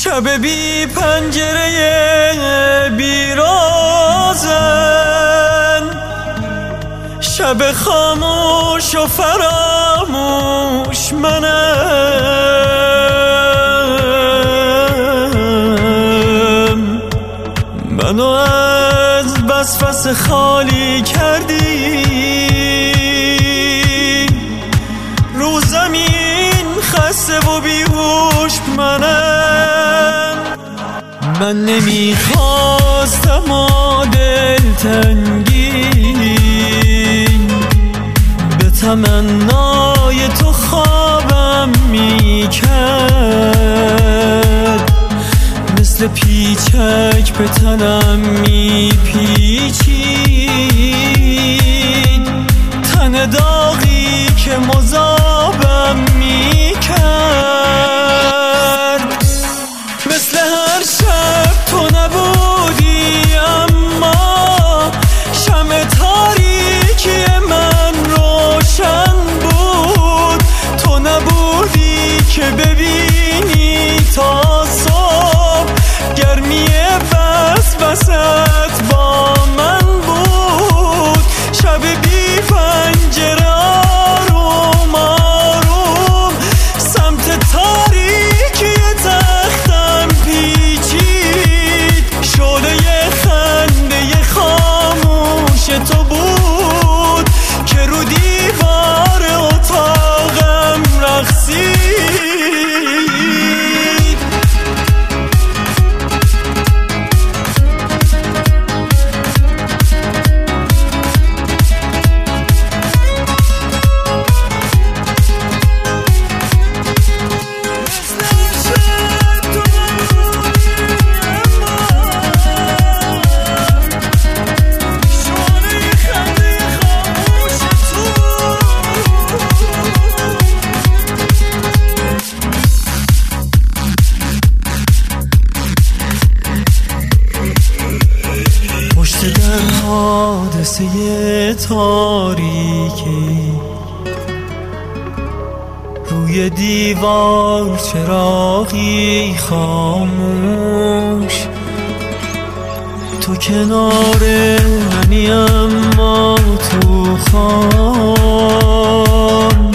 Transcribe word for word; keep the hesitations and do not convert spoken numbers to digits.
شب بی پنجره بیرازن، شب خاموش و فراموش منم. منو از بس فس خالی کردی، رو زمین خسته و بیهوش منم. من نمیخواستم و دلتنگی به تمنای تو خوابم میکرد، مثل پیچک به تنم میپیچید، تن داغی که مذابم میکرد. مثل هر شب تو نبودی، اما شمع تاریکی من روشن بود. تو نبودی که ببینی تا صبح، گرمی بس بست با من بود. شب بی پنجره آروم آروم سمت تاریکی تختم پیچید، شعله خنده خاموش تو بود که رو دیوار اتاقم رقصید. در حادثه تاریکی روی دیوار چراغی خاموش، تو کنار منی اما تو خواب